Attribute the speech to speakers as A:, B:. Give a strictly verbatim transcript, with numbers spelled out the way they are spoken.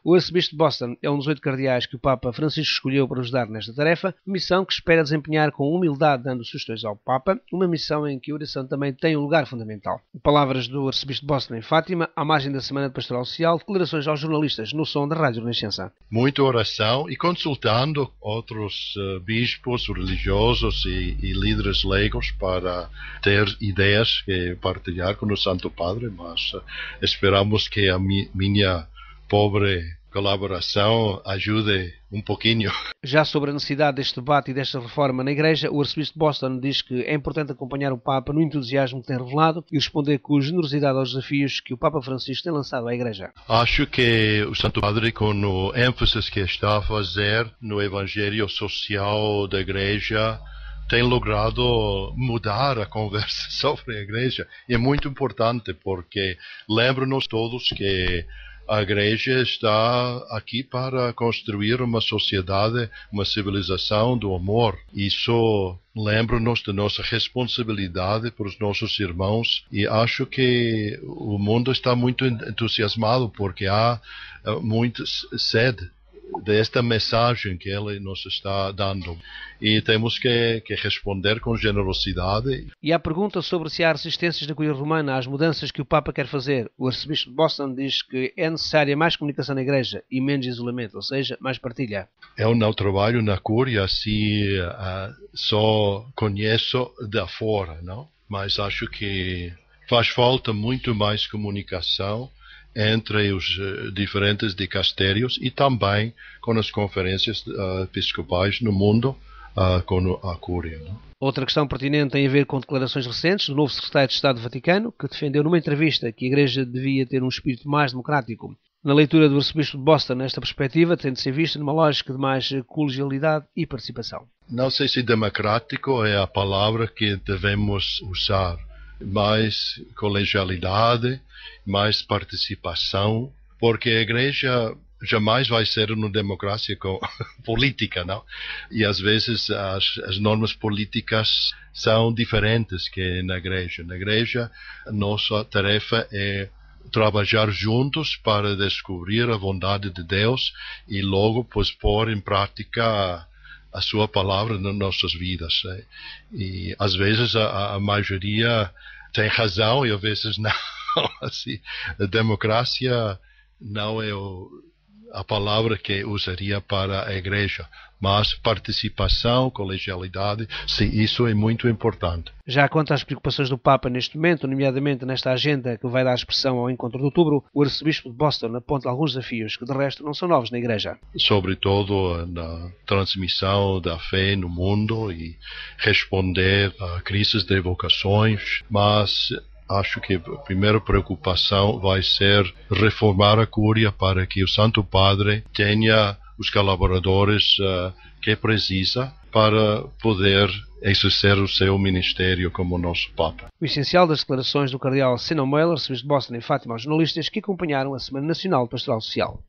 A: O arcebispo de Boston é um dos oito cardeais que o Papa Francisco escolheu para ajudar nesta tarefa, missão que espera desempenhar com humildade, dando sugestões ao Papa, uma missão em que a oração também tem um lugar fundamental. Palavras do arcebispo de Boston em Fátima, à margem da Semana de Pastoral Social, declarações aos jornalistas no som da Rádio Renascença.
B: Muita oração e consultando outros uh, bispos religiosos e, e líderes leigos para ter ideias que partilhar com o Santo Padre, mas uh, esperamos que a mi, minha pobre colaboração ajude um pouquinho.
A: Já sobre a necessidade deste debate e desta reforma na Igreja, o arcebispo de Boston diz que é importante acompanhar o Papa no entusiasmo que tem revelado e responder com generosidade aos desafios que o Papa Francisco tem lançado à Igreja.
B: Acho que o Santo Padre, com o ênfase que está a fazer no Evangelho social da Igreja, tem logrado mudar a conversa sobre a Igreja. E é muito importante porque lembra-nos todos que a Igreja está aqui para construir uma sociedade, uma civilização do amor. Isso lembra-nos da nossa responsabilidade para os nossos irmãos e acho que o mundo está muito entusiasmado porque há muita sede desta mensagem que ele nos está dando. E temos que, que responder com generosidade.
A: E à pergunta sobre se há resistências da Curia Romana às mudanças que o Papa quer fazer, o arcebispo de Boston diz que é necessária mais comunicação na Igreja e menos isolamento, ou seja, mais partilha.
B: Eu não trabalho na Curia, se uh, só conheço da fora, não? Mas acho que faz falta muito mais comunicação entre os uh, diferentes dicastérios e também com as conferências uh, episcopais no mundo, uh, com a Cúria. Não?
A: Outra questão pertinente tem a ver com declarações recentes do novo secretário de Estado do Vaticano, que defendeu numa entrevista que a Igreja devia ter um espírito mais democrático. Na leitura do arcebispo de Boston, esta perspectiva tem de ser vista numa lógica de mais colegialidade e participação.
B: Não sei se democrático é a palavra que devemos usar. Mais colegialidade, mais participação, porque a Igreja jamais vai ser uma democracia política, não? E às vezes as, as normas políticas são diferentes que na Igreja. Na Igreja, a nossa tarefa é trabalhar juntos para descobrir a vontade de Deus e logo pois pôr em prática a sua palavra nas nossas vidas. Né? E às vezes a, a maioria tem razão e às vezes não. Assim, a democracia não é o, a palavra que usaria para a Igreja, mas participação, colegialidade, sim, isso é muito importante.
A: Já quanto às preocupações do Papa neste momento, nomeadamente nesta agenda que vai dar expressão ao encontro de outubro, o arcebispo de Boston aponta alguns desafios que de resto não são novos na Igreja.
B: Sobretudo na transmissão da fé no mundo e responder a crises de vocações, mas acho que a primeira preocupação vai ser reformar a Cúria para que o Santo Padre tenha os colaboradores uh, que precisa para poder exercer o seu ministério como nosso Papa.
A: O essencial das declarações do cardeal Senan Moeller, arcebispo de Boston em Fátima, aos jornalistas que acompanharam a Semana Nacional de Pastoral Social.